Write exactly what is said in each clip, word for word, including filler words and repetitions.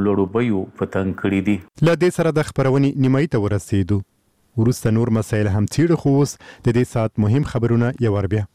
لوړو بیو په تنګ کړي دي. له دې سره د خبرونې نیمایي ته ورسېدو. وروسته نور مسایل هم څیړو، خو اوس د دې ساعت مهم خبرونه یو ور بیا.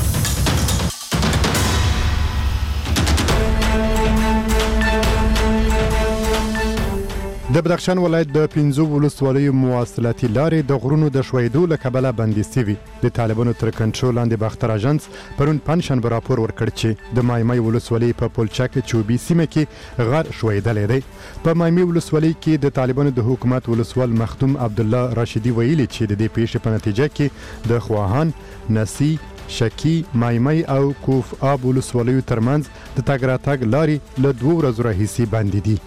د بدخشان ولایت د پنځو ولسوالیو مواصلاتي لارې د غرونو د ښویېدو له کبله بندې سوي. د طالبانو تر کنټرول لاندې باختر اژانس پرون پنجشنبه راپور ورکړ چې د مایمای ولسوالۍ په پلچک چوبي سیمه کې غر ښویېدلی دی. په مایمای ولسوالۍ کې د طالبانو د حکومت ولسوال مخدوم عبدالله راشدي ویلي چې د دې پیښې په نتیجه کې د خواهان، نسی، شکی، مایمای او کوف آب ولسوالیو ترمنځ د تګ راتګ لارې له دوو ورځو راهیسې بندې دي.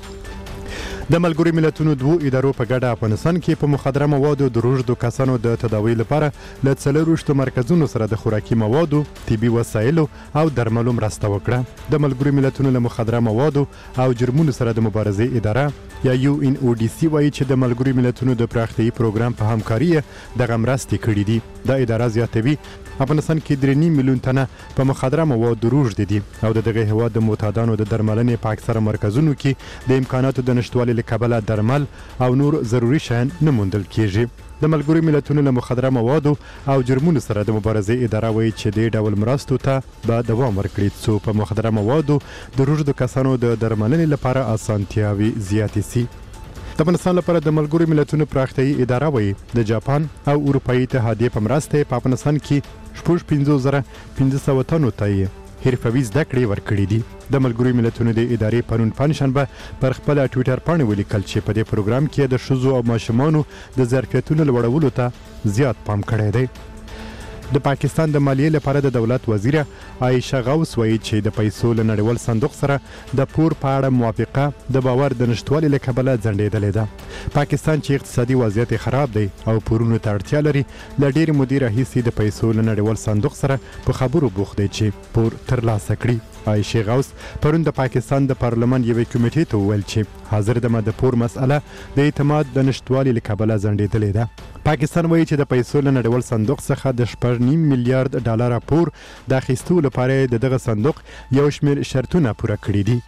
د ملګرو ملتونو دوو ادارو په ګډه افغانستان کې په مخدره موادو د روږدو کسانو د تداوی لپاره له څلورویشتو مرکزونو سره د خوراکي موادو، طبي وسایلو او درملو مرسته وکړه. د ملګرو ملتونو له مخدره موادو او جرمونو سره د مبارزې اداره یا یو ان او ډي سي وایي چې د ملګرو ملتونو د پراختیایي پروګرام په همکاري دغه مرستې کړي دي. دا اداره زیاتوي افغانستان کې درې نیم میلیون تنه په مخدره موادو روږدي دي او د دغه هېواد د معتادانو د درملنې په اکثره مرکزونو کې د امکاناتو د نشتوالي له کبله درمل او نور ضروري شیان نه موندل کیږي. د ملګرو ملتونو له مخدره موادو او جرمونو سره د مبارزې اداره وایي چې دې ډول مرستو ته به دوام ورکړي څو په مخدره موادو د روږدو کسانو د درملنې لپاره اسانتیاوي زیاتې سي. د افغانستان لپاره د ملګرو ملتونو پراختیایي اداره وایي د جاپان او اروپایي اتحادیې په مرسته په افغانستان کې شپږ پنځوس زره پنځه سوه تنو ته یې حرفوي زده کړې ورکړي دي. د ملګرو ملتونو د ادارې پرون پنجشنبه پر خپله ټویټر پاڼې ولیکل چې په دې پروګرام کې د ښځو او ماشومانو د ظرفیتونو لوړولو ته زیات پام کړی دی. د پاکستان د مالیې لپاره د دولت وزیره عایشه غوث وایي چې د پیسو له نړیوال صندوق سره د پور په اړه موافقه د باور د نشتوالي له کبله ځنډېدلې ده. پاکستان چې اقتصادي وضعیت خراب دی او پورونو ته اړتیا لري، له ډېرې مودې راهیسې د پیسو له نړیوال صندوق سره په خبرو بوخت دی چې پور ترلاسه کړي. عایشه غوث پرون د پاکستان د پارلمان یوې کمیټې ته وویل چې حاضر دمه د پور مسئله د اعتماد د نشتوالي له کبله ځنډېدلې ده. پاکستان وایي چې د پیسو له نړیوال صندوق څخه د شپږ نیم میلیارډ ډالره پور د اخیستو لپاره د دغه صندوق یو شمېر شرطونه پوره کړي دي.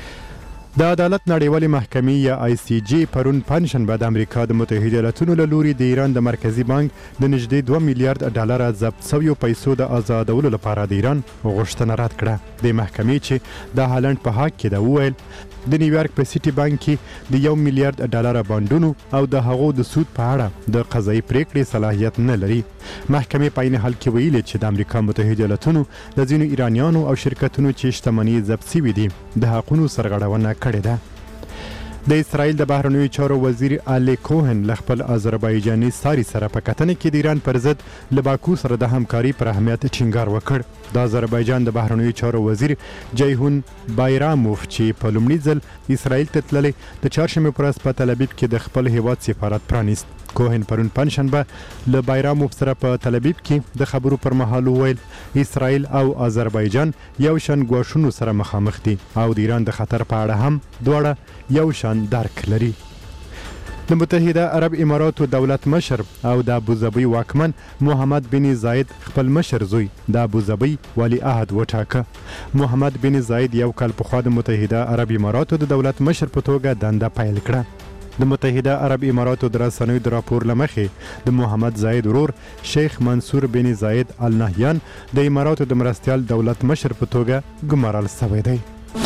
د عدالت نړیوالې محکمې یا آی سی جی پرون پنجشنبه د امریکا د متحده ایالاتونو له لوري د ایران د مرکزي بانک د نږدې دوه میلیارډ ډالره ضبط شویو پیسو د آزادولو لپاره د ایران غوښتنه رد کړه. د محکمې چې د هالند په حق کې ده وویل د نیویارک په سیټي بانک کې د یو میلیارډ ډالره بانډونو او د هغو د سود په اړه د قضایي پریکړې صلاحیت نه لري. محکمې په عین حال کې ویلي چې د امریکا متحده ایالاتونو د ځینو ایرانیانو او شرکتونو چې شتمنۍ ضبط شوي دي د حقونو سرغړونه کړې ده. د اسرائیل د بهرنیو چارو وزیر الی کوهن له خپل آذربایجاني ساري سره په کتنه کې د ایران پر ضد له باکو سره د همکاري پر اهمیت ټینګار وکړ. د آذربایجان د بهرنیو چارو وزیر جیهون بایراموف چې په لومړي ځل اسرائیل ته تللی د چهارشنبې په ورځ په تل ابیب کې د خپل هیواد سفارت پرانیست. کوهن پرون پنجشنبه له بایراموف سره په تل ابیب کې د خبرو پر مهال وویل اسرائیل او آذربایجان یو شان ګواښونو سره مخامخ دي او د ایران د خطر په اړه هم دواړه یو شان درک لري. د متحده عرب اماراتو دولت مشر او د ابوظبي واکمن محمد بن زاید خپل مشر زوی د ابوظبي ولی عهد وټاکه. محمد بن زاید یو کال پخوا د متحده عرب اماراتو د دولت مشر په توګه دنده پیل کړه. د متحده عرب اماراتو د رسنیو د راپور له مخې د محمد زاید ورور شیخ منصور بن زاید ال نهیان د اماراتو د مرستیال دولت مشر په توګه ګمارل شوی دی.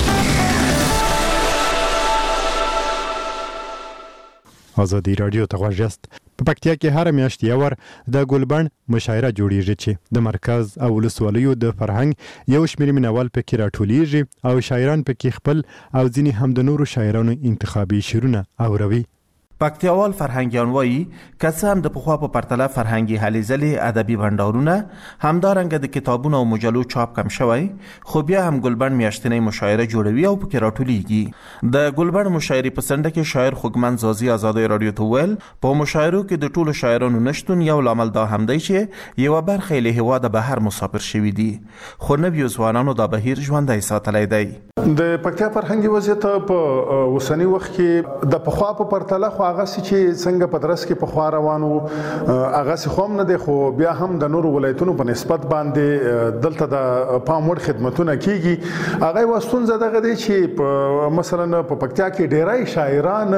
آزادی رادیو ته غوږ یاست. په پکتیا کې هر میاشت یو ور د ګلبن مشاعره جوړیږي چې د مرکز او ولسوالیو د فرهنګ یو شمېر مینوال پکې راټولیږي او شاعران پکې خپل او ځینې هم د نورو شاعرانو انتخابي شعرونه اوروي. پکتیاوال فرهنګیان وایي که څه هم د پخوا په پرتله فرهنګي هلې ځلې ادبي بنډارونه همدارنګه د کتابونو او مجلو چاپ کم شوی، خو بیا هم ګلبن میاشتنۍ مشاعره جوړوي او پکې راټولیږي. د ګلبن مشاعرې په څنډه کې شاعر خوږمن زازي ازادۍ رادیو ته ویل په مشاعرو کې د ټولو شاعرانو نشتون یو لامل دا هم دی چې یوه برخه یې له هېواده بهر مسافر شوي دي، خو نویو ځوانانو دا بهیر ژوندی ساتلی دی. د پکتیا فرهنګي وضعیت په اوسني وخت کې د پخوا په پرتله خو هغه چې څنګه په درس کې په خوا روانو هغه څه خوم نه دی، خو بیا هم د نورو ولایتونو په نسبت باندې دلته د پام وړ خدمتونه کیږي. هغه واستونزه دغه دی چې مثلا په پکتیا کې ډیری شاعران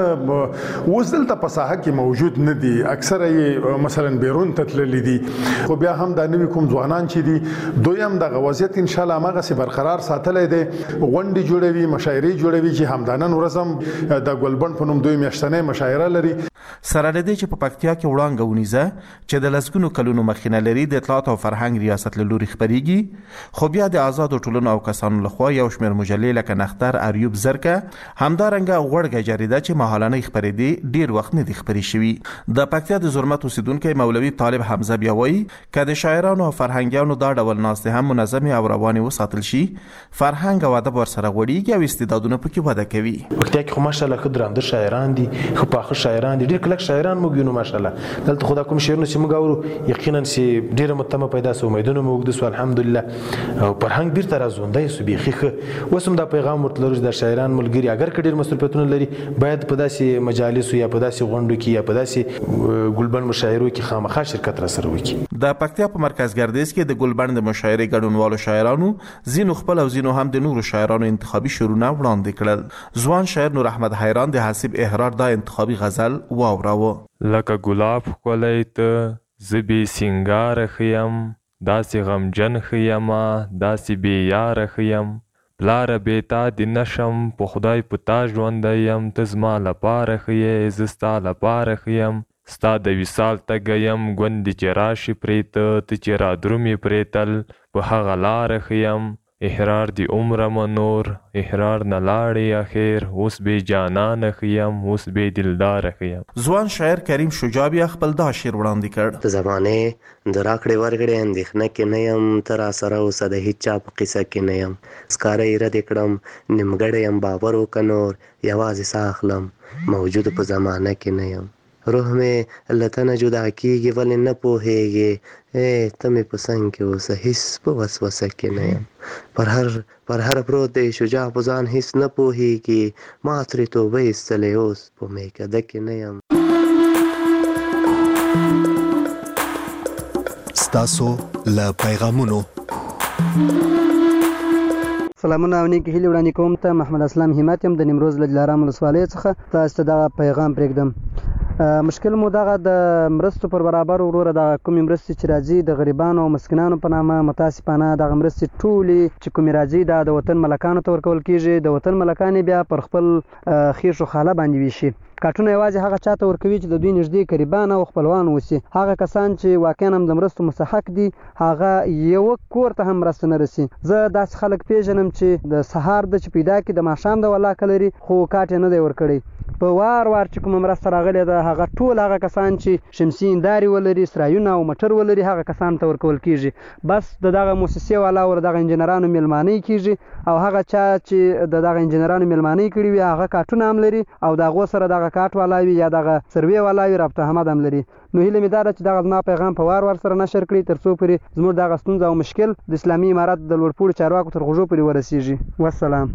اوس دلته په ساحه کې موجود نه دي، اکثره یې مثلا بیرون ته تللي دي. خو بیا هم د نوي کوم ځوانان چې دي دوی هم دغه وضعیت ان شاء الله هماغسې برقرار ساتلی دی، غونډې جوړوي، مشاعرې جوړوي چې همدانن ورځ هم د ګلبن په نوم دوی میاشتنۍ مشاعره لري. سره له دې چې په پکتیا کې وړاندې ونیزه چې د لسګونو کلونو مخینه لري د اطلاعات او فرهنګ ریاست له لوري خپریږي، خو بیا د آزادو ټولنو او کسانو لخوا یو شمېر مجلې لکه نختر، اریوب، زرکه، همدارنګه غوړګه جریده چې مهالنۍ خپرېدې ډیر وخت نه دي خپرې شوي. د پکتیا د زرمت اوسیدونکی مولوي طالب حمزه بیا وایي که د شاعرانو او فرهنګیانو دا ډول ناستې هم منظمې او روانې وساتل شي، فرهنګ او ادب ورسره غوړېږي او استعدادونه پکې وده کوي. پکتیا کې خو ماشاءالله ښه درانده شاعران دي، ښه پاخه شاعران دي، ډېر کلک شاعران موږ وینو ماشاءالله. دلته خو دا کوم شعرونه چې موږ اورو یقینا چې ډېره متمه پیدا سو، امیدونه مو اوږده سو الحمدلله، او فرهنګ بیرته راژوندی سو بیخي ښه. اوس هم دا پیغام ورته لرو چې دا شاعران ملګري اگر که ډېر مصروفیتونه لري باید په داسې مجالسو یا په داسې غونډو کې یا په داسې ګلبن مشاعرو کې خامخا شرکت راسره وکړي. د پکتیا په مرکز ګردیز کې د ګلبن د مشاعرې ګډونوالو شاعرانو ځینو خپل او ځینو هم د نورو شاعرانو انتخابي شعرونه وړاندې کړل. ځوان شاعر نور احمد حیران د حسیب احرار دا انتخابي غزل واوراوه. لکه ګلاب ښکلی ته زه بې سینګاره ښه یم، داسې غمجن ښه یمه، داسې بې یاره ښه یم، پلاره بې تا دې نشم، په خدای په تا ژوندی یم، ته زما لپاره ښه یې، زه ستا لپاره ښه یم، ستا د وصال تږی یم، ګوندې چې راشي پرې ته، ته چې را درومې پرې تل، په هغه لاره ښه یم، احرار دی عمرمه نور، احرار نه لاړې اخیر، اوس بې جانانه ښه یم، اوس بې دلداره ښه یم. ځوان شاعر کریم شجاع بیا خپل دا شعر وړاندې کړ. د زمانې د راکړې ورکړې اندېښنه کې نه یم، ته راسره اوسه د هېچا په قصه کې نه یم، سکاره یې رد کړم نیمګړی یم، باور وکړه نور یوازې ساه اخلم، موجود په زمانه کې نه یم، روح مې له تنه جدا کېږي ولې نه پوهېږې، ای ته مې په څنګ کې اوسه هېڅ په وسوسه کې نه یم، پر هر پر هر پروت دی شجاع په ځان هېڅ نه پوهېږي، ما ترې توبه ایستلې اوس په میکده کې نه یم. ستاسو له پیغامونو سلامونه او نیکې هیلې وړاندې کوم. ته محمد اسلام همت یم د نیمروز له دلارام ولسوالۍ څخه. تاسو ته دغه پیغام پرېږدم. مشکل مو دغه د مرستو پر برابر وروره دغه کومې مرستې چې راځي د غریبانو او مسکینانو په نامه متاسفانه دغه مرستې ټولې چې کومې راځي دا د وطن ملکانو ته ورکول کېږي، د وطن ملکان بیا پر خپل خیش و خاله باندې ویشي. کارټونه یوازې هغه چاته ورکوي چې د دوی نږدې قریبان او خپلوان اوسي. هغه کسان چې واقعا هم د مرستو مستحق دي هغه یو کور ته هم مرسته نه رسي. زه داسې خلک پیژنم چې د سهار د چې پیدا کړي د ماښام د ولاکه لري خو کاټ یې نه دی ورکړی. په وار وار چې کومه مرسته راغلې ده هغه ټول هغه کسان چې شمسي هندارې ولري، سرایونه او موټر ولري هغه کسانو ته ورکول کېږي. بس د دغه موسسې والا او دغه انجینرانو میلمانۍ کېږي او هغه چا چې د دغه انجینرانو میلمانۍ کړي وي هغه کاټونه هم لري او د هغو سره دغه کاټ والا وي یا دغه سروې والا وي رابطه حمد هم لري. نو هیله مې دا ده چې دغه زما پیغام په وار وار سره نشر کړي تر څو پورې زموږ دغه ستونزه او مشکل د اسلامي امارت د لوړپوړو چارواکو تر غوږو پورې ورسیږي. والسلام.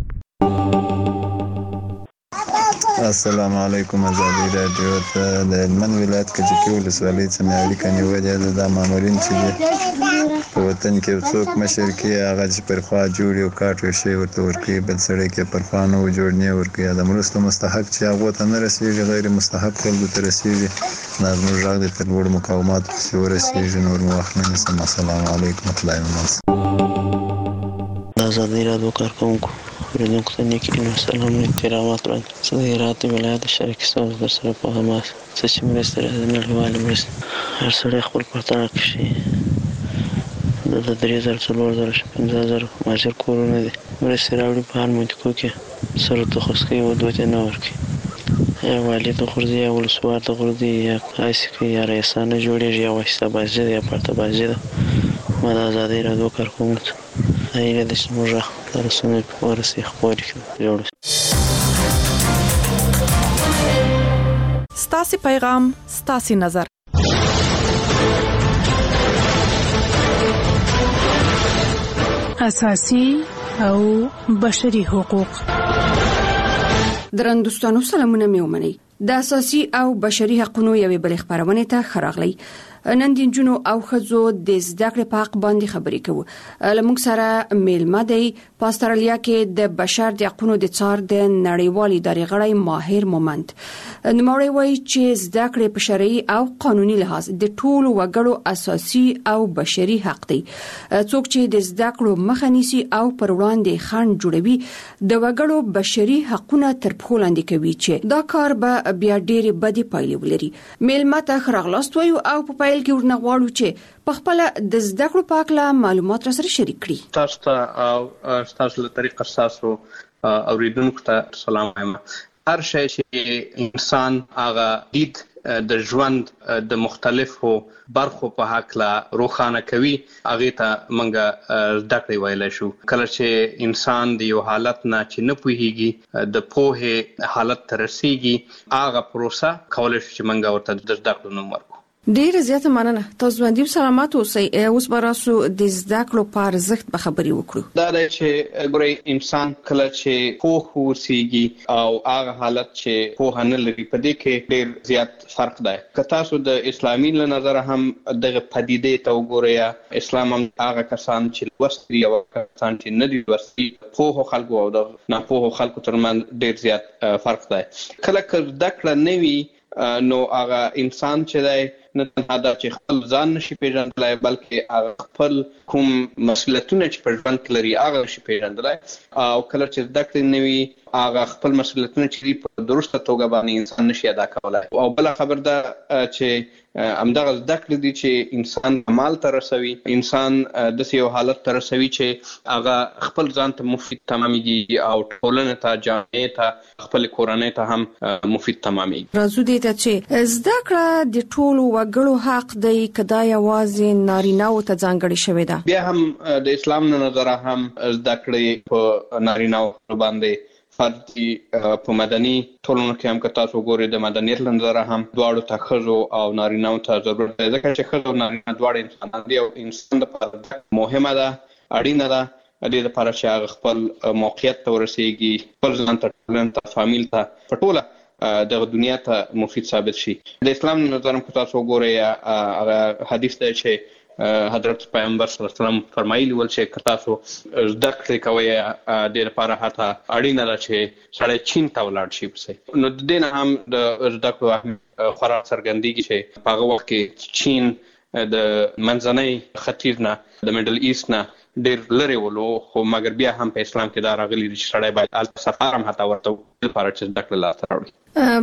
السلام علیکم. ازادي راډیو ته د هلمند ولایت کجکي ولسوالۍ څخه اړیکه نیولې ده. دا مامورین چې دي په وطن کې څوک مشر کې هغه چې پر خوا جوړ یو کاټ یو شی ورته ورکوي، بل سړی کې پر خوا نه جوړ نه ورکوي. د مرستو مستحق چې هغو ته نه رسېږي غیر مستحق خلکو ته رسېږي. دا زموږ غږ دی تر لوړو مقاماتو پسې ورسېږي. نور مو وخت نه نیسم. السلام علیکم ورحمة الله وبرکاته. د ازادي راډیو کارکوونکو اوریدونکو ته نیک هیلې او سلامونه احترامات وړاندې. زه د هرات ولایت د شریک ستونزو در سره په حماس څه چې مرستې راځي نړیوالې مرستې هر سړی خپل پرتله کښي د درې زره څلور زره پنځه زره مهاجر کورونه دي مرستې راوړي په هر منطقو کې سر تخصص کوي او دوی ته نه ورکوي. یا والي ته غورځي یا ولسوال ته غورځي یا هسې کوي یا رئیسانه جوړېږي یا واسطه بازي ده یا پرته بازي ده. ما د ازادۍ راډیو کارکوونکو ته هیله ده چې زموږ غږ د رسنیو په ورسې خپور کړي. جوړ ستاسې پیغام ستاسې نظر. اساسي او بشري حقوق. درنو دوستانو سلامونه مې ومنئ. د اساسي او بشري حقوقو یوې بلې خبرونه ته خراغلی. نن د نجونو او ښځو د زده کړې په حق باندې خبرې کوو. لمونږ سره میلمه دی په استرالیا کې د بشر د حقوقو د څار د نړیوالې ادارې غړی ماهر مومند. نوموړی وایي چې زده کړې په شرعي او قانوني لحاظ د ټولو وګړو اساسي او بشري حق دی. څوک چې د زده کړو مخه نیسي او پر وړاندې خنډ جوړوي د وګړو بشري حقوقونه تر پښو لاندې کوي چې دا کار به بیا ډېرې بدې پایلې ولري. میلمه ته خراغلاست وایو او په پیل کې ورنه غواړو چې په خپل د زده کړو په اړه معلومات را سره شریک کړي. تاسو ته او تاسو له طریقه تاسو اوریدونکو ته سلام وایم. هر شی چې انسان هغه دید د ژوند د مختلفو برخو په حق لا روښانه کوي هغه ته منګه زده کړې ویلای شو. کله چې انسان د یو حالت نه چې نه پوهیږي د پوهه حالت ته رسیږي هغه پروسه کولای شي چې منګه ورته د زده کړو نوم ورکړو. ډیر زیاته مننه. تاسو باندې سلامات اوسئ. اوس به راسو د زده کړو په ارزښت به خبرې وکړو. دا دی چې ګورئ انسان کله چې پوه اوسېږي او هغه حالت چې پوه نه لري په دې کې ډیر زیات فرق دی. که تاسو د اسلامي له نظر هم دغه پدیدې ته وګورئ، اسلام هم هغه کسان چې لوستي او کسان چې نه دي لوستي پوه خلکو او د ناپوه خلکو ترمنځ ډیر زیات فرق دی. کله که زده کړه نه وي نو هغه انسان چې دی نه تنها دا چې خپل ځان نشي پیژندلای بلکې هغه خپل کوم مسؤلیتونه چې په ژوند کې لري هغه نشي پیژندلای. او کله چې زده کړې نه وي هغه خپل مسؤلیتونه چې په درسته توګه باندې انسان نشي ادا کولای. او بل خبر ده چې همدغه زده کړې دي چې انسان کمال ته رسوي، انسان د یو حالت ته رسوي چې هغه خپل ځان ته مفید تمامېږي او ټولنې ته، جامعې ته، خپل کورنۍ ته هم مفید تمامېږي. راځو دې ته چې زده کړه د ټولو وګړو حق دی که دا یوازې نارینه‌وو ته ځانګړې شوې ده؟ بیا هم د اسلام نه نظره هم زده کړې په نارینه‌وو باندې فرض دي. په مدني ټولنو کې هم که تاسو ګورئ د مدنیت له نظره هم دواړو ته ښځو او نارینه‌وو ته ضرورت دی، ځکه چې ښځه او نارینه دواړه انسانان دي او انسان لپاره مهمه ده، اړینه ده د دې لپاره چې هغه خپل موقعیت ته ورسېږي، خپل ځان ته، ټولنې ته، فامیل ته، په ټوله دغه دنیا ته مفید ثابت شي. د اسلام نه نظر که تاسو وګورئ هغه حدیث دی چې حضرت پیغمبر صلی الله علیه وسلم فرمایلی ول چې که تاسو زده کړې کوئ د دې لپاره حتی اړینه ده چې سړی چین ته ولاړ شي پسې. نو د دې نه هم د زده کړو اهمیت خورا څرګندېږي چې په هغه وخت کې چین د منځنۍ ختیځ نه، د میډل ایست نه ډېر لرې ولو، خو مګر بیا هم په اسلام کې دا راغلي دي چې سړی باید هلته سفر هم حتی ورته وکړي لپاره چې زده کړه لاسته راوړي.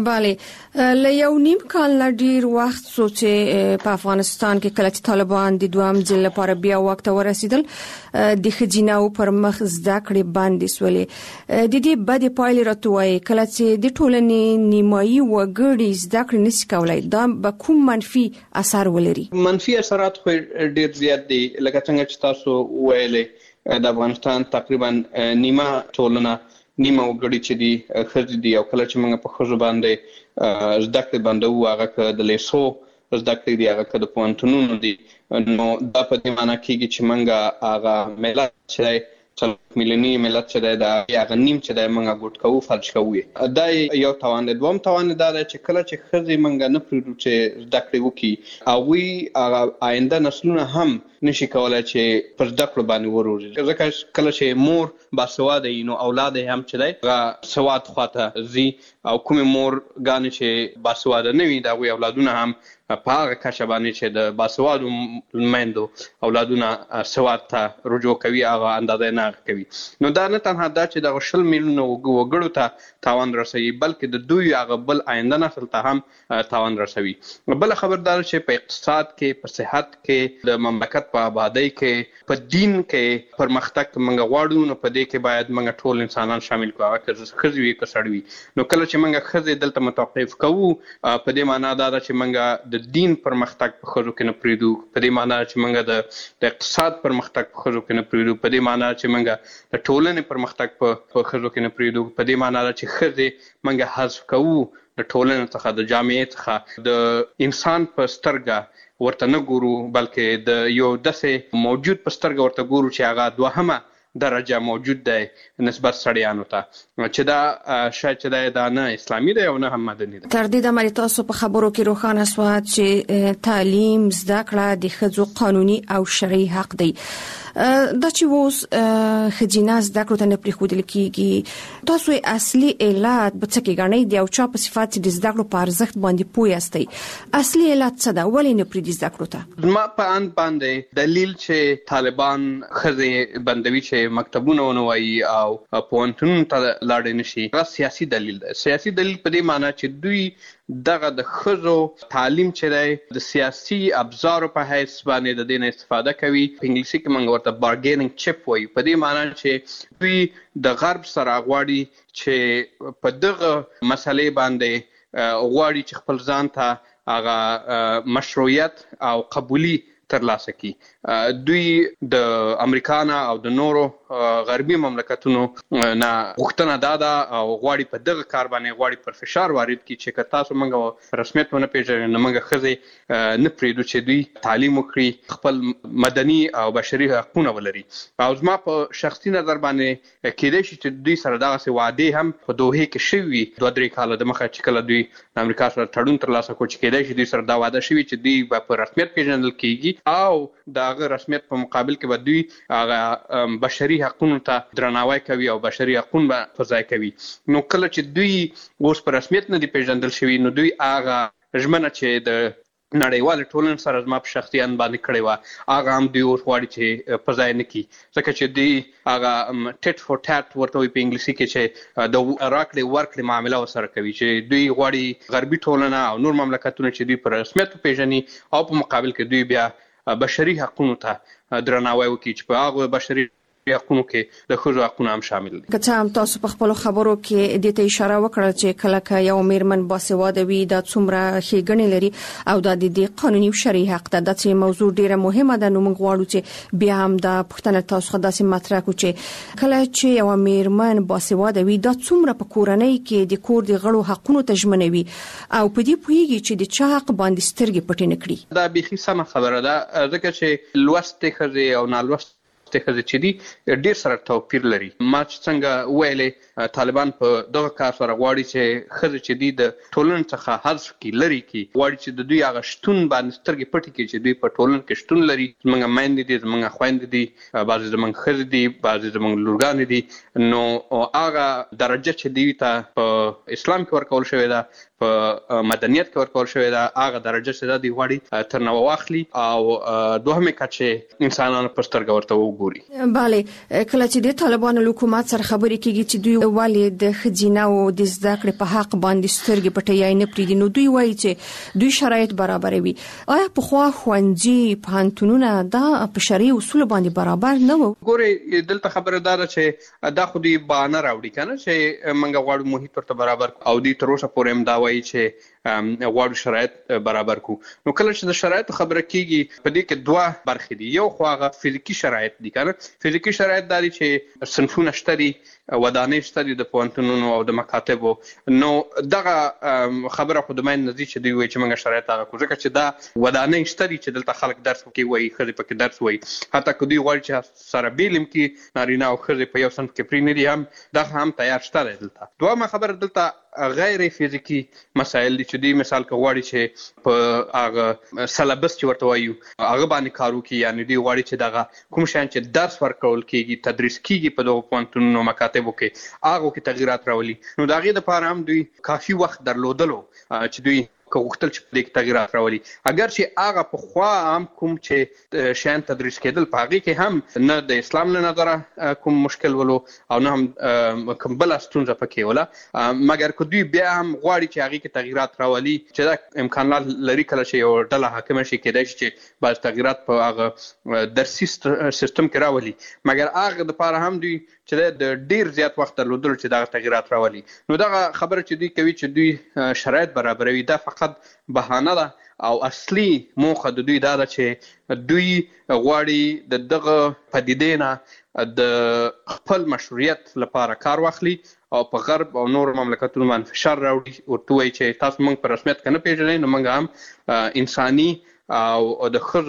بله، له یو نیم کال نه ډیر وخت څو چې په افغانستان کې کله چې طالبان د دوام ځل لپاره بیا واک ته ورسېدل د ښځیناو پر مخ زده کړې بندې سولې. د دې بدې پایلې راته وایي کله چې د ټولنې نیمایي وګړي زده کړې نشي کولای دا به کوم منفي اثر ولري؟ منفي اثرات خو ډیر زیات دي. لکه څنګه چې تاسو وویلې د افغانستان تقریبا نیمه ټولنه، نیمه وګړي چې دي ښځې دي، او کله چې موږ په ښځو باندې زده کړې بندوو، هغه که د لیسو زده کړې دي، هغه که د پوهنتونونو دي، نو دا په دې معنی کېږي چې موږ هغه ملت چې دی څلور میلیوني ملت چې دی دا هغه نیم چې دی موږ ګوټ کوو، فلج کوو یې. دا یو تاوان دی. دوم تاوان دا دی چې کله چې ښځې موږ نه پرېږدو چې زده کړې وکړي، هغوی هغه آینده نسلونه هم نشي کولای چې پر زده کړو باندې وروزي، ځکه کله چې مور باسواده وي نو اولاد یې هم چې دی هغه سواد خواته ځي، او کومې مور ګانې چې باسواده نه وي د هغوی اولادونه هم په هغه کچه باندې چې د باسوادو میندو اولادونه سواد ته رجوع کوي، هغه اندازه نه کوي. نو دا نه تنها دا چې دغه شل میلیونه وګړو ته تاوان رسوي، بلکې د دوی هغه بل آینده نسل ته هم تاوان رسوي. بل خبردار چې په اقتصاد کې، په صحت کې، د مملکت په آبادی کې، په دین کې پرمختګ موږ غواړو، نو په دې کې باید موږ ټول انسانان شامل کړو، هغه که ښځې وي که سړي وي. نو کله چې موږ ښځې دلته متوقف کوو، په دې معنا دا ده چې موږ د دین پرمختګ په ښځو کې نه پرېږدو، په دې معنا چې موږ د اقتصاد پرمختګ په ښځو کې نه پرېږدو، په دې معنا چې موږ د ټولنې پرمختګ په ښځو کې نه پرېږدو، په دې معنا چې ښځې موږ حذف کوو د ټولنې څخه، د جامعې څخه، د انسان په سترګه ورته نه ګورو، بلکې د یو داسې موجود په سترګه ورته ګورو چې هغه دوهمه درجه موجود دی نسبت سړیانو ته چې دا شاید چې دا نه اسلامي دی او نه هم مدني دی. تر دې د تاسو په خبرو کې روښانه سوه چې تعلیم زده کړه د ښځو قانوني او شرعي حق دی. دا چې اوس ښځینه زده کړو ته نه پرېښودل کېږي، تاسو اصلي علت به څه کې ګڼئ د یو چا په صفت چې د زده کړو په ارزښت باندې پوه یاستئ؟ اصلي علت څه ده؟ ولې نه پرېږدي زده کړو ته؟ زما په اند باندې دلیل چې طالبان ښځې بندوي چې مکتبونه ونه وایي او پوهنتونونو ته لاړې نه شي، هغه سیاسي دلیل ده. سیاسي دلیل په دې معنی چې دوی دغه د ښځو تعلیم چې دی د سیاسي ابزارو په حیث باندې د دې نه استفاده کوي. په انګلیسي کې موږ ورته بارګیننګ چپ وایو، په دې معنی چې دوی د غرب سره غواړي چې په دغه مسلې باندې غواړي چې خپل ځان ته هغه مشروعیت او قبولي ترلاسه کی. دوی د امریکا نه او د نورو غربي مملکتونو نه غوښتنه دا ده او غواړي په دغه کار باندې غواړي پر فشار وارد کړي چې که تاسو موږ رسمیت ونه پیژنئ نو موږ ښځې نه پرېږدو چې دوی تعلیم وکړي، خپل مدني او بشري حقونه ولري. او زما په شخصي نظر باندې کېدای شي چې دوی سره دغسې وعدې هم په دوحې کې شوي وي دوه درې کاله دمخه چې کله دوی د امریکا سره تړون ترلاسه کړو، چې کېدای شي دوی سره دا وعده شوي چې دوی به په رسمیت پیژندل کېږي او د هغه رسمیت په مقابل کې به دوی هغه بشري حقونو ته درناوی کوي او بشري حقونه به په ځای کوي. نو کله چې دوی اوس په رسمیت نه دي پیژندل شوي نو دوی هغه ژمنه چې د نړیوالې ټولنې سره زما په شخصي اند باندې کړې وه هغه هم دوی اوس غواړي چې په ځای نه کړي، ځکه چې دوی هغه ټیټ فور ټیټ ورته وایي په انګلیسي کې چې د راکړې ورکړې معامله ورسره کوي، چې دوی غواړي غربي ټولنه او نور مملکتونه چې دوی په رسمیت وپېژني او په مقابل کې دوی بیا بشري حقونو ته درناوی وکړي چې په هغه بشري حقونو کې د ښځو حقونه هم شامل دي. که څه هم تاسو په خپلو خبرو کې دې ته اشاره وکړه چې کله که یو میرمن باسواده وي دا څومره ښېګڼې لري او دا د دې قانوني او شرعي حق ده. دا چې موضوع ډیره مهمه ده، نو موږ غواړو چې بیا هم دا پوښتنه تاسو څخه داسې مطرح کړو چې کله چې یو میرمن باسواده وي دا څومره په کورنۍ کې د کور د غړو حقونو ته ژمنوي او په دې پوهیږي چې د چا حق باندې سترګې پټې نه کړي. دا بیخي سمه خبره ده، ځکه چې لوستې ښځې او نالوستې ښځې چې دي ډېر سره توپیر لري. ما چې څنګه ویلې طالبان په دغه کار سره غواړي چې ښځې چې دي د ټولنې څخه حذف کړي، لرې کړي، غواړي چې د دوی هغه شتون باندې سترګې پټې کړي چې دوی په ټولنه کې شتون لري. زموږ میندې دي، زموږ خویندې دي، بعضې زموږ ښځې دي، بعضې زموږ لورګانې دي. نو هغه درجه چې دوی ته په اسلام کې ورکول شوې ده، په مدنیت کې ورکول شوې ده، هغه درجه چې ده دوی غواړي تر نوه واخلي او دوهمې کچې انسانانو په سترګه ورته وګوري. بله، کله چې د طالبانو له حکومت سره خبرې کېږي چې دوی ولې د ښځینه‌و د زده کړې په حق باندې سترګې پټوي نه پرېږدي، نو دوی وایي چې دوی شرایط برابروي. آیا پخوا ښوونځي پوهنتونونه دا په شرعي اصولو باندې برابر نه وو؟ ګورې دلته خبره دا ده چې دا خو دوی بهانه راوړي که نه چې موږ غواړو محیط ورته برابر او دوی تر اوسه پورې هم دا وایي چې غواړو شرایط برابر کړو. نو کله چې د شرایطو خبره کېږي په دې کې دوه برخې دي. یو خو هغه فزیکي شرایط دي که نه. فزیکي شرایط دا دي چې صنفونه شته دي، ودانۍ شته دي د پوهنتونونو او د مکاتبو. نو دغه خبره خو د مین نه دي چې دوی وایي چې موږ شرایط هغه کړو، ځکه چې دا ودانۍ شته دي چې دلته خلک درس پکې وایي، ښځې پکې درس وایي. حتی که دوی غواړي چې سره بیل هم کړي نارینه او ښځې په یو صنف کې پرې نه دي، هم دغه هم تیار شته دی دلته. دویمه خبره دلته غیر فزیکی مسایل دي چې دوی مثال که غواړي چې په هغه سلبس چې ورته وایو هغه باندې کار وکړي، یعنې دوی غواړي چې دغه کوم شیان چې درس ورکول کېږي، تدریس کېږي په دغو پوهنتونونو مکاتبو کې، هغو کې تغیرات راولي. نو د هغې دپاره هم دوی کافي وخت درلودلو چې دوی که غوښتل چې په دې کې تغیرات راولي. اگر چې هغه پخوا هم کوم چې شیان تدریس کېدل په هغې کې هم نه د اسلام له نظره کوم مشکل ولو او نه هم کوم بله ستونزه پکې وله، مګر که دوی بیا هم غواړي چې هغې کې تغیرات راولي، چې دا امکانات لري کله چې یو ډله حاکمه شي کېدای شي چې بعض تغیرات په هغه درسي سیستم کې راولي، مګر هغه دپاره هم دوی چې د ډیر زیات وخت درلودلو چې دغه تغیرات راولي. نو دغه خبره چې دوی کوي چې دوی شرایط برابروي دا فقط بهانه ده او اصلي موخه د دوی دا ده چې دوی غواړي د دغه پدیدې نه د خپل مشروعیت لپاره کار واخلي او په غرب او نور مملکتونو باندې فشار راوړي، ورته وایي چې تاسو موږ په رسمیت کې نه پېژنئ نو موږ هم انساني او د ښځو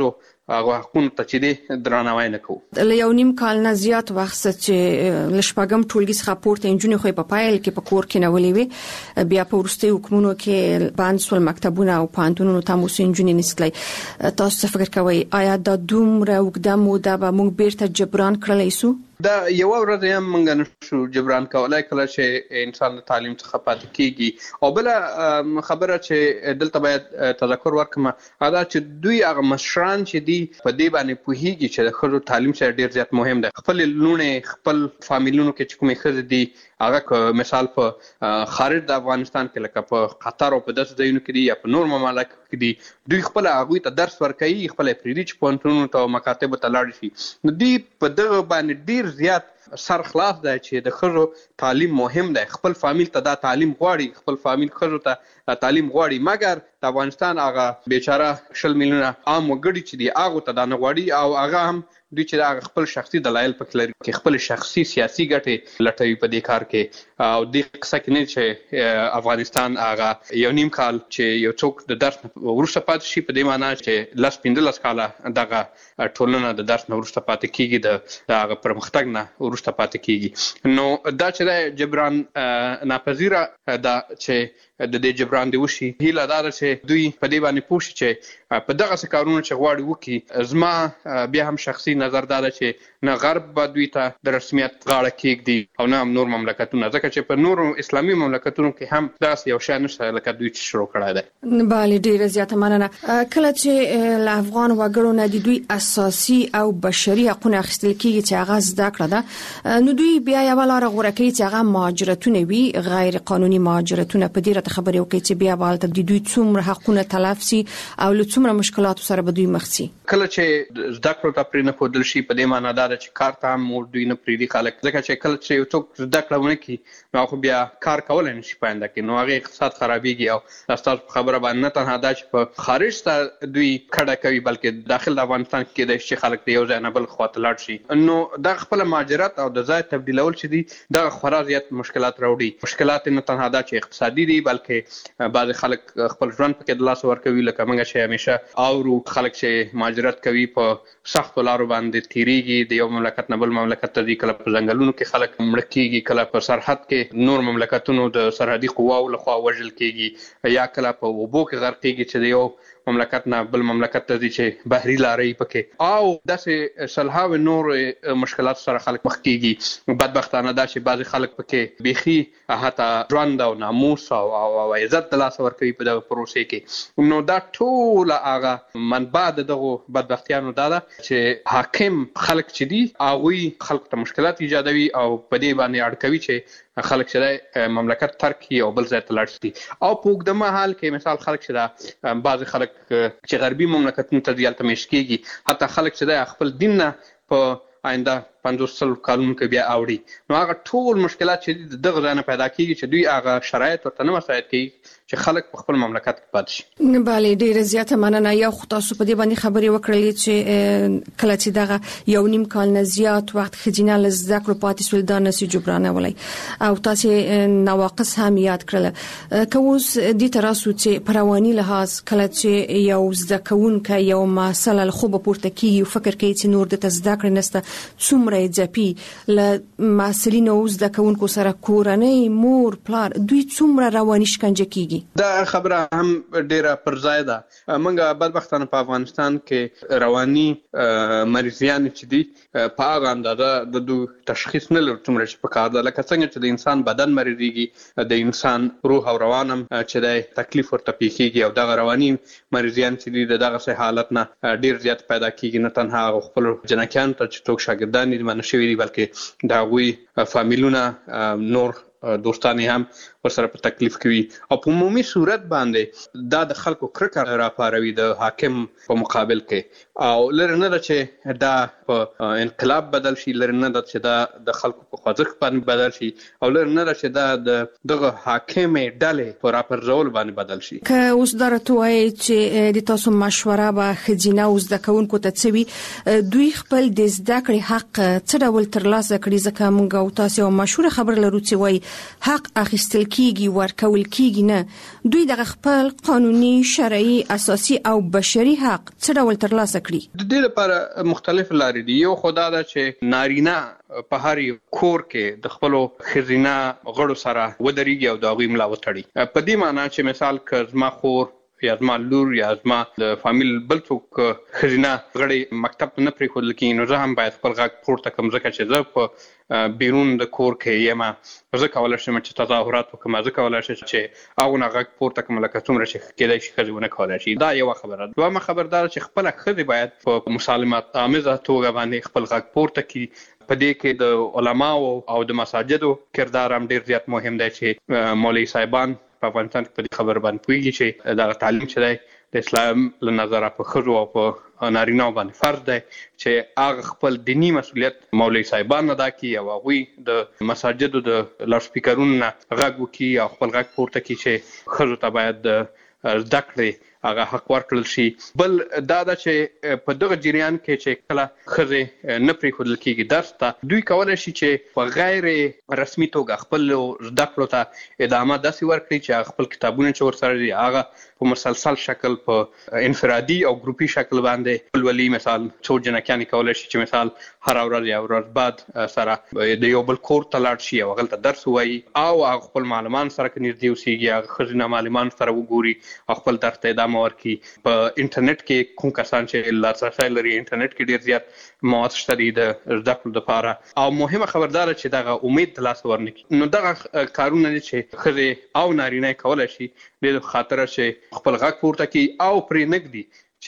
هغه حقوقو ته چې دی درناوی نه کوو. له یو نیم کال نه زیات وخت چې لشپږم ټولګي څخه پورته انجونې خو په پایل کې په کور کې نه ولې وي، بیا په ورستي حکومتونو کې باندې سول مکتبونه او پانتونونو تاسو انجونې نسلای. تاسو څه فکر کوئ آیا دا دومره وګړه موده به موږ بیرته جبران کړلای شو؟ دا یو ورځ هم موږ نشو جبران کولای کله چې انسان د تعلیم څخه پاتې کیږي. او بل خبره چې دلته باید تذکر ورکړم دا چې دوی هغه مشران چې دی په دې باندې پوهیږي چې د خلکو تعلیم سره ډیر زیات مهم دی. خپل لونه خپل فامیلونو کې چې کومې خزې دي هغه مثال په خارج د افغانستان کې لکه په قطر او په داسې ځایونو کې دي یا په نور ممالک کې دي، دوی خپل هغوی ته درس ورکوي، خپل پریدي چې پوهنتونونو ته او مکاتبو ته لاړ شي. نو دوی په دغه باندې ډیر زیات سر خلاص دی چې د خزو تعلیم مهم دی. خپل فامیل ته دا تعلیم غواړي، خپل فامیل خزو ته تعلیم غواړي، مګر د افغانستان هغه بیچاره شل میلیونه عام وګړي چې دی هغه ته دا نه غواړي او هغه هم دوی چې دا خپل شخصي دلایل پکې لري کې خپل شخصي سیاسي ګټې لټوي په دې کار کې. او د قصه کې نه چې افغانستان هغه یو نیم کال چې یو څوک د درس ورسته پاتې شي په دې معنی چې لاس پنځلس کاله دغه ټولنه د درس ورسته پاتې کیږي، د هغه پرمختګ نه ورسته پاتې کیږي. نو دا چې جبران ناپذیره دا چې د دې جبران دی وشي، هیله دا ده چې دوی په دې باندې پوه شي چې په دغه څه کارونه چې غواړي وکړي. زما بیا هم شخصي نظر دا ده چې نه غرب به دوی ته د رسمیت غاړه کېږدي او نه هم نور مملکتونه، ځکه چې په نورو اسلامي مملکتونو کې هم داسې یو شی نشته لکه دوی چې شروع کړی دی. بله ډیره زیاته مننه. کله چې له افغان وګړو نه د دوی اساسي او بشري حقوق اخیستل کېږي چې هغه زده کړه ده، نو دوی بیا یو لاره غوره کوي چې هغه مهاجرتونه وي، غیر قانوني مهاجرتونه. په دې راته خبرې وکړي چې بیا بالته د دوی څومره حقونه تلف سي او له څومره مشکلاتو سره به دوی مخ سي. کله چې زده کړو ته پرې نه پودل شي په دې معنی دا چې کار ته هم دوی نه پریدي خلک، ځکه چې کله چې یو څوک زده کړه ونه کړي نو خو بیا کار کولای نشي په آینده کې، نو هغه اقتصاد خرابېږي. او تاسو په خبره باندې نه تنها دا چې په خارج ته دوی کډه کوي بلکې داخل د افغانستان کې د شي خلک د یو ځای نه بل خواته لاړ شي. نو دا خپل مهاجرت او د ځای تبدیلول چې دي دا خورا زیات مشکلات راوړي. مشکلات نه تنها دا چې اقتصادي دي بلکې بعض خلک خپل ژوند پکې د لاس ورکوي، لکه موږ چې همیشه اورو خلک چې مهاجرت کوي په سختو لارو باندې تیریږي، د یو مملکت نه بل مملکت ته ځي، کله په ځنګلونو کې خلک مړه کیږي، کله په سرحد کې نور مملکتونو د سرحدي قواو لخوا وژل کیږي، یا کله په اوبو کې غرق کیږي چې د یو مملکت نه بل مملکت ته ځي چې بحري لارې پکې او داسې سلهاوي نور مشکلات سره خلک مخ کیږي. بدبختانه دا چې بعض خلک پکې بيخي حتی ژوند او ناموس او او عزت د لاس ورکوي په دغه پروسې کې. نو دا ټول هغه منبع دغه بدبختیانو دا ده چې حاکم خلک چې دي هغه خلک ته مشکلات ایجادوي او په دې باندې اړکوي چې خلک چې مملکت ترک او بل ځای ته لاړ شي. او په اوږده مهال کې مثال خلک چې دا بعض خلک چې غربي مملکتونو ته ځي هلته میشت کېږي، حتی خلک چې دا خپل دین نه په آینده پنځوس سل کالونو کې بیا اوړي. نو هغه ټول مشکلات چې دغه ځای نه پیدا کېږي چې دوی هغه شرایط ورته نه مساعد کوي چې خلک په خپل مملکت کې پاتې شي. بله ډیره زیاته مننه. یو خو تاسو په دې باندې خبرې وکړلې چې کله چې دغه یو نیم کال نه زیات وخت خځینه له زده کړو پاتې سول دا نسي جبرانولای او تاسو نواقص هم یاد کړل. که اوس دې تراسو چې پرواني لحاظ کله چې یو زده کوونکی یو مسله له خوبه پورته کیږي او فکر کوي چې نور د زده کړې نسته، څومره ځپي له مسلینو زده کوونکو سره کورنۍ مور پلار دوی څومره رواني شکنجه کیږي. دا خبره هم ډیره پر ځای ده. موږ بدبختانه په افغانستان کې رواني مریضیان چې دي په هغه اندازه د دوی تشخیص نه لري څومره چې په کار ده، لکه څنګه چې د انسان بدن مریضيږي د انسان روح او روان هم چې د تکلیف ورته پیښیږي او دغه رواني مریضیان چې دي دغه سه حالت نه ډیر زیات پیدا کیږي. نه تنها خپل جنکیان ته چې څوک شاګردان دي منشي وي بلکې دا غوي فامیلونه نور دوستان هم ورسره په تکلیف کوي او په عمومي صورت باندې دا د خلکو کرکه راپاروي د حاکم په مقابل کې. او لر نه ده چې دا په انقلاب بدل شي، لر نه ده چې دا د خلکو په خوځښت باندې بدل شي، او لر نه ده چې دا د دغه حاکم ډلې په راپرځول باندې بدل شي. که اوس درته وایي چې د تاسو مشوره به خځینه او زده کوونکو ته څه وي، دوی خپل د زده کړې حق څه ډول ترلاسه کړي؟ ځکه موږ او تاسو یو مشهور خبر لرو چې وایي حق اخیستل کیږي ورکول کیږي نه دوی د خپل قانوني شرعي اساسي او بشري حق څه ډول ترلاسه کړي؟ د دې لپاره مختلف لارې دي. یو خدا دا چې نارینه په هر کور کې د خپل خزینه غړو سره ودرېږي او د هغوی ملا وتړي. په دې معنی چې مثال که زما خور یا زما لور یا زما د فامیل بل څوک خزینه غړي مکتب ته نه پرېښودل کېږي، نو زه هم باید خپل غږ پورته کړم، ځکه چې زه په بیرون د کور کې یم، زه کولی شم چې تظاهرات وکړم، زه کولی شم چې هغونه غږ پورته کړم لکه څومره چې کېدای شي ښځې ونه کولی شي. دا یوه خبره. دویمه خبر دا ده چې خپله ښځې باید په مسالمت آمیزه توګه باندې خپل غږ پورته کړي. په دې کې د علماو او د مساجدو کردار هم ډېر زیات مهم دی چې مولوي صاحبان په افغانستان کې په دې خبر باندې پوهېږي چې دغه تعلیم چې دی د اسلام له نظره په ښځو او په نارینه‌و باندې فرض دی چې هغه خپل دیني مسؤلیت مولوي صاحبان ادا کړي او هغوی د مساجدو د لاوډسپیکرونو نه غږ وکړي او خپل غږ پورته کړي چې ښځو ته باید د زده کړې هغه حق ورکړل شي. بل دا ده چې په دغه جریان کې چې کله ښځې نه پرېښودل کېږي درس ته، دوی کولی شي چې په غیر رسمي توګه خپلو زده کړو ته ادامه داسې ورکړي چې هغه خپل کتابونه چې ورسره دي هغه په مسلسل شکل په انفرادي او ګروپي شکل باندې ولولي. مثال څو جنکیانې کولی شي چې مثال هره ورځ یا ورځ بعد سره د یو بل کور ته لاړ شي او هغلته درس ووایي او هغه خپل معلمان سره که نږدې اوسېږي هغه ښځینه معلمان سره وګوري او خپل درس ته ادامه ورکړي. په انټرنیټ کې کوم کسان چې لاسرسی لري انټرنیټ کې ډېر زیات مواد شته دي د زده کړو دپاره، او مهمه خبردار چې دغه امید ترلاسه ورنکړي. نو دغه کارونه دي چې ښځې او نارینه کولی شي د خاطره چې خپل غږ پورته کړي او پرې نږدي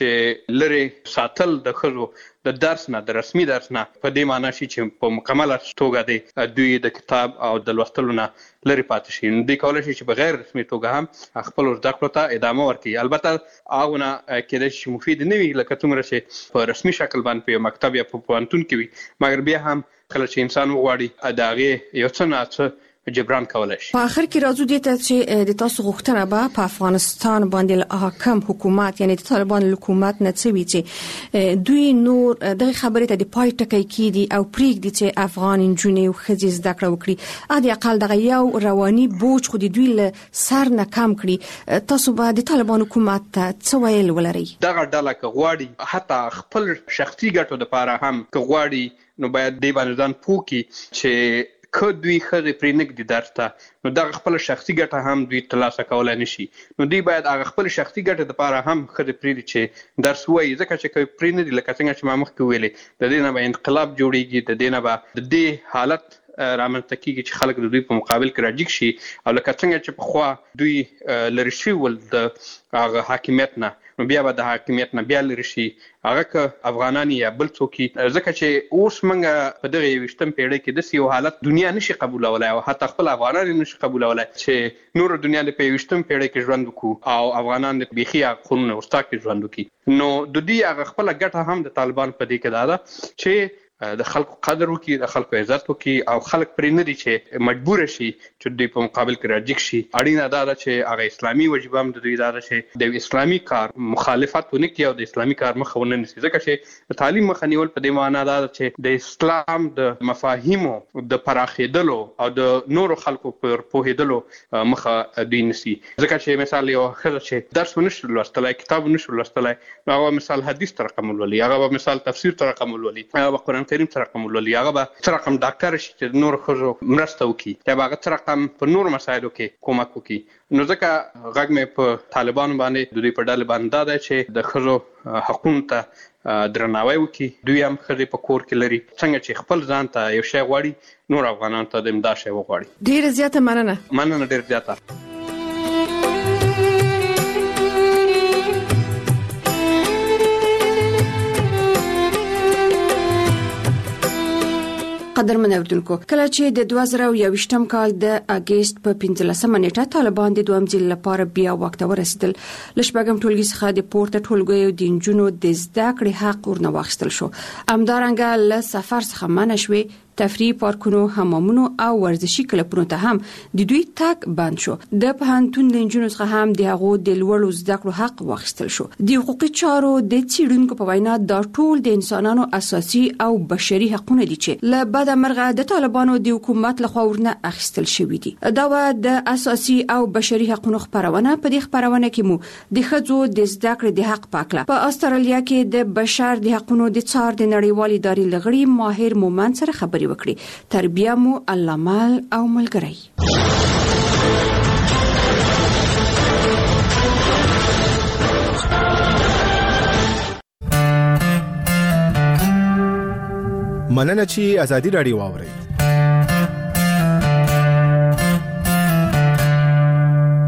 چې لرې ساتل د ښځو د درس نه د رسمي درس نه په دې معنی شي چې په مکمله توګه دی دوی د کتاب او د لوستلو نه لرې پاتې شي. نو دوی کولی شي چې په غیر رسمي توګه هم خپلو زده کړو ته ادامه ورکړي. البته هغونه کېدای شي چې مفید نه وي لکه څومره چې په رسمي شکل باندې په یو مکتب یا په پوهنتون کې وي، مګر بیا هم کله چې انسان وغواړي د هغې یو څه نه څه جبران کولای شي. په اخر کې راځو دې ته چې د تاسو غوښتنه به په افغانستان باندې حاکم حکومت یعنی د طالبان حکومت نه څه وي چې دوی نور دغه خبرې ته د پای ټکی کیدي او پریږدي چې افغان نجونې او ښځې زده کړه وکړي، ا دې اقل دغه یو رواني بوج خو د دوی له سر نه کم کړي. تاسو به د طالبان حکومت ته څه ویل ولرئ؟ دغه ډله که غواړي حتی خپل شخصي ګټو دپاره هم که غواړي نو باید دې باندې ځان پوه کړي چې که دوی ښځې پرې نږدي درس ته نو دغه خپله شخصي ګټه هم دوی ترلاسه کولی نه شي. نو دوی باید هغه خپلې شخصي ګټې دپاره هم ښځې پرېږدي چې درس ووایي، ځکه چې که پرې نه دي لکه څنګه چې ما مخکې ویلې د دې نه به انقلاب جوړېږي، د دې نه به د دې حالت رامنځته کېږي چې خلک د دوی په مقابل کې راجګ شي او لکه څنګه چې پخوا دوی لرې شوي ول د هغه حاکمیت نه، نو بیا به د حاکمیت نه بیا لرې شي هغه که افغانان یا بل څوک، ځکه چې اوس موږ په دغه یوویشتم پیړۍ کې داسې یو حالت دنیا نشي قبولولی او حتی خپل افغانان یې نشي قبولولی چې نوره دنیا د په یوویشتم پیړۍ کې ژوند وکړو او افغانان د بیخي هغه قرون وروسته کې ژوند وکړي. نو د دوی هغه خپله ګټه هم د طالبان په دې کې دا ده چې د خلکو قدر وکړي، د خلکو عزت وکړي او خلک پرې نه دي چې مجبوره شي چې دوی په مقابل کې راجګ شي. اړینه دا ده چې هغه اسلامي وجیبه هم د دوی دا ده چې د اسلامي کار مخالفت ونه کړي او د اسلامي کار مخه ونه نیسي، ځکه چې د تعلیم مخه نیول په دې معنا دا ده چې د اسلام د مفاهیمو د پراخېدلو او د نورو خلکو پر پوهېدلو مخه دوی نیسي. ځکه چې مثال یو ښځه چې درس ونشي لوستلی، کتاب ونشي لوستلی، نو هغه مثال حدیث ته رقم ولولي، هغه به مثال تفسیر ته رقم ولولي، هغه به قرآن کریم ته رقم ولولي، هغه به څه رقم ډاکټر شي چې د نورو ښځو مرسته وکړي، یا به هغه څه رقم په نورو مسایلو کې کومک وکړي. نو ځکه غږ مې په طالبانو باندې د دوی په ډلې باندې دا دی چې د ښځو حقونو ته درناوی وکړي. دوی هم ښځې په کور کې لري، څنګه چې خپل ځان ته یو شی غواړي نور افغانانو ته د امدا شی وغواړي. ډېره زیاته مننه. مننه ډېر زیاته. قدرمن اوریدونکو، کله چې د دوه زره یوویشتم کال د اګست په پنځلسمه نیټه طالبان د دویم ځل لپاره بیا واک ته ورسېدل، له شپږم ټولګي څخه د پورته ټولګیو د نجونو د زده کړې حق ورنه واخیستل شو. همدارنګه له سفر څخه منع شوې، تفریح پارکونو، حمامونو او ورزشي کلبونو ته هم د دوی تاک بند شو. د پوهنتون د انجونو څخه هم د هغو د لوړو زده کړو حق واخیستل شو. د حقوقي چارو د څیړونکو په وینا دا ټول د انسانانو اساسي او بشري حقونه دي چې له بده مرغه د طالبانو د حکومت لخوا ورنه اخیستل شوي دي. دا و د اساسي او بشري حقوقو خبرونه. په دې خبرونه کې مو د ښځو د زده کړې د حق پاکله په استرالیا کې د بشر د حقوقو د څار د نړیوال ادارې لغړي ماهر مومن سره خبري وکړي. تربیه مو الله مال او ملګری. مننه چې ازادي رادیو واوري.